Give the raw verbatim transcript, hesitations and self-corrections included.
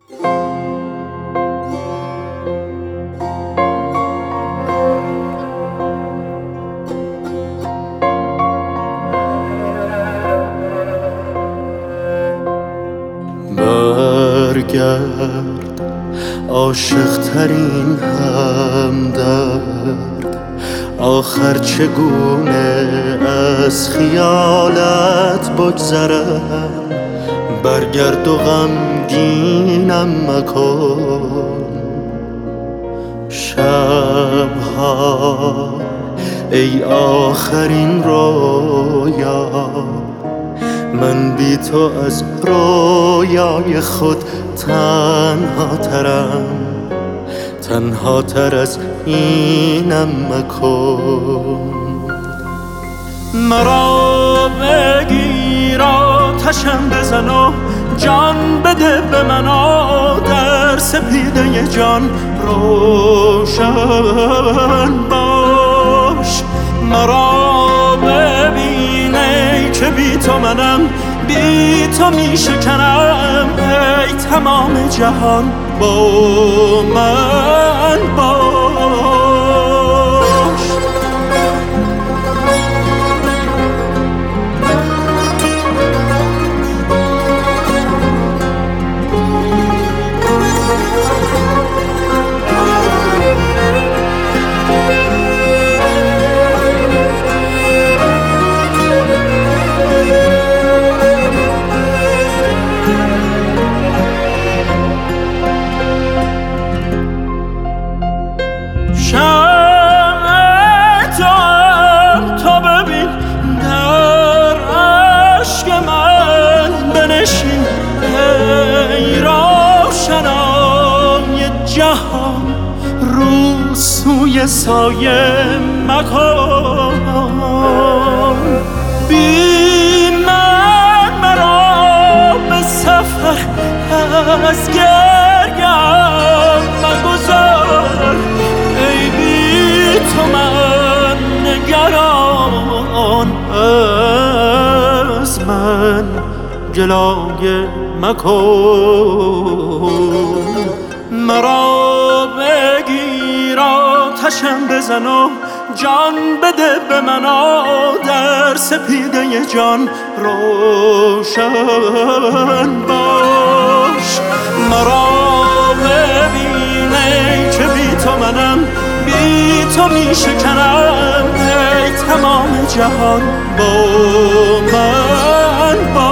برگرد عاشق ترین همدرد، آخر چگونه از خیالت بگذرم. برگرد و غمگینم مکن شبها ای آخرین رویا. من بی تو از رویای خود تنها ترم، تنها تر از اینم مکن. مرا بگیر آتشم بزن و جان بده به من، در سپیده جان روشن باش. مرا ببین ای که بی تو منم، بی تو می شکنم. ای تمام جهان با من باش. جهان رو سوی سایه مکن، بی من مرا به سفر از گریم مگذار. ای بی تو من نگران، از من گلایه مکن. مرا بگیر آتشم بزن و جان بده به من، در سپیده جان روشن باش. مرا ببین ای که بی تو منم، بی تو می شکنم. ای تمام جهان با من باش.